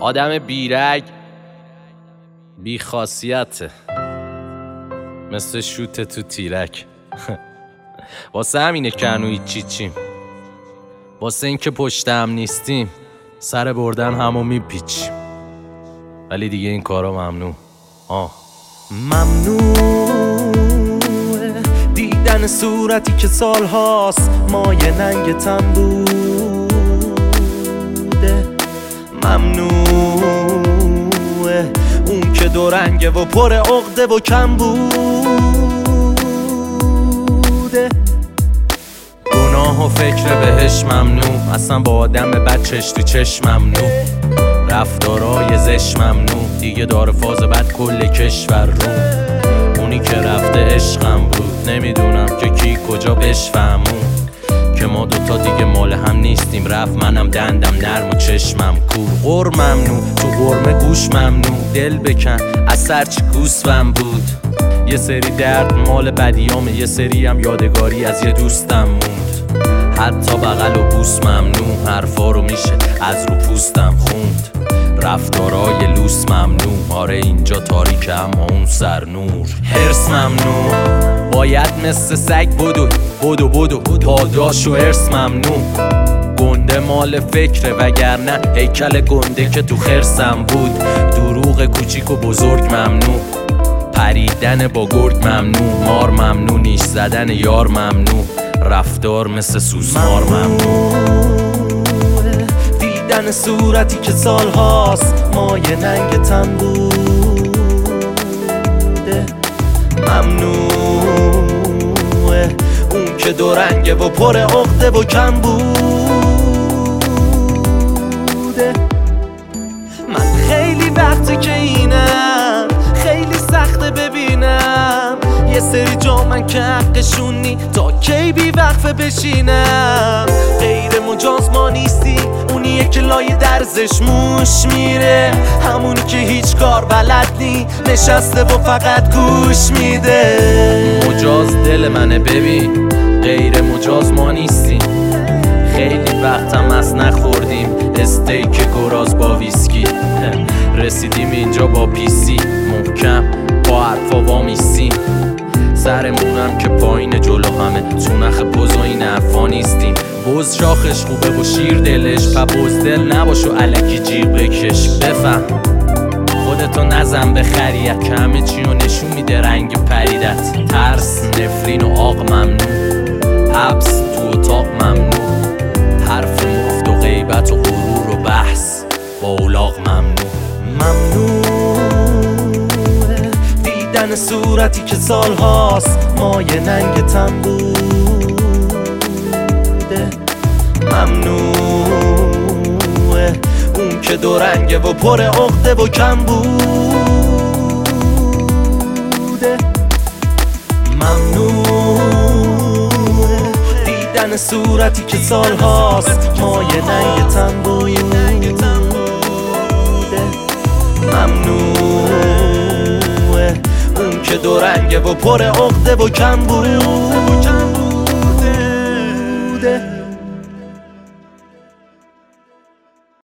آدم بیرگ بی خاصیته، مثل شوت تو تیرک. واسه همینه که هنو هیچی چیم، واسه این که پشتم نیستیم سر بردن همو میپیچیم. ولی دیگه این کارا ممنوع. ممنوعه دیدن صورتی که سالهاست مایه ننگتم بوده. ممنوعه اون که دو رنگه و پر عقده و کم بوده. گناه و فکر بهش ممنوع، اصلا با آدم بد چش تو چشم ممنوع. رفتارای زش ممنوع، دیگه داره فاز بد کل کشور رو. اونی که رفته عشقم بود، نمیدونم که کی کجا بشفهمون که ما دوتا دیگه مال هم نیستیم. رفت منم دندم نرم و چشمم کور. غر ممنوع، تو غرمه گوش ممنوع. دل بکن از سرچی گوسفم بود. یه سری درد مال بدیامه، یه سری هم یادگاری از یه دوستم موند. حتی بغل و بوس ممنوع، حرفا رو میشه از رو پوستم خوند. رفتارای لوس ممنوع، آره اینجا تاریکه اما اون سر نور. حرص ممنوع، باید مثل سگ بدو پاداش و حرص ممنوع. گنده مال فکره وگرنه هیکل گنده که تو خرسم بود. دروغ کوچیک و بزرگ ممنوع، پریدن با گرگ ممنوع. مار ممنوع، نیش زدن یار ممنوع. رفتار مثل سوسمار ممنوع. دیدن صورتی که سالهاست مایه ننگتم بوده. ممنوعه اون که دو رنگه و پر عقده و کم بوده. من خیلی وقته که اینم، خیلی سخته ببینم یه سری جا من که حقشونی تا کی بی وقفه بشینم. غیر مجاز ما نیستی، اونیه که لای درزش موش میره. همونی که هیچ کار بلد نی، نشسته و فقط گوش میده. مجاز دل منه ببین، غیر مجاز ما نیستیم. خیلی وقتم از نخوردیم استیک گراز با ویسکی. رسیدیم اینجا با پیسی محکم، با حرفا وامیستیم. سرمونم که پایین جلو همه، تو نخ بز و این حرفا نیستیم. بز شاخش خوبه و شیر دلش، بزدل نباش و الکی جیغ بکش. بفهم خودتو نزن به خریت که همه چی رو نشون میده رنگ پریدت. ترس، نفرین و آق ممنوع، حبس تو اتاق ممنوع. حرف مفت و غیبت و غرور و بحث با اولاغ ممنوع. ممنوعه دیدن صورتی که سالهاست مایه ننگتم بوده. ممنوعه اون که دو رنگه و پر عقده و کم بوده. ممنوعه دیدن صورتی که سالهاست مایه ننگتم بوده. ممنوعه اون که دو رنگه و پر عقده و کم بود.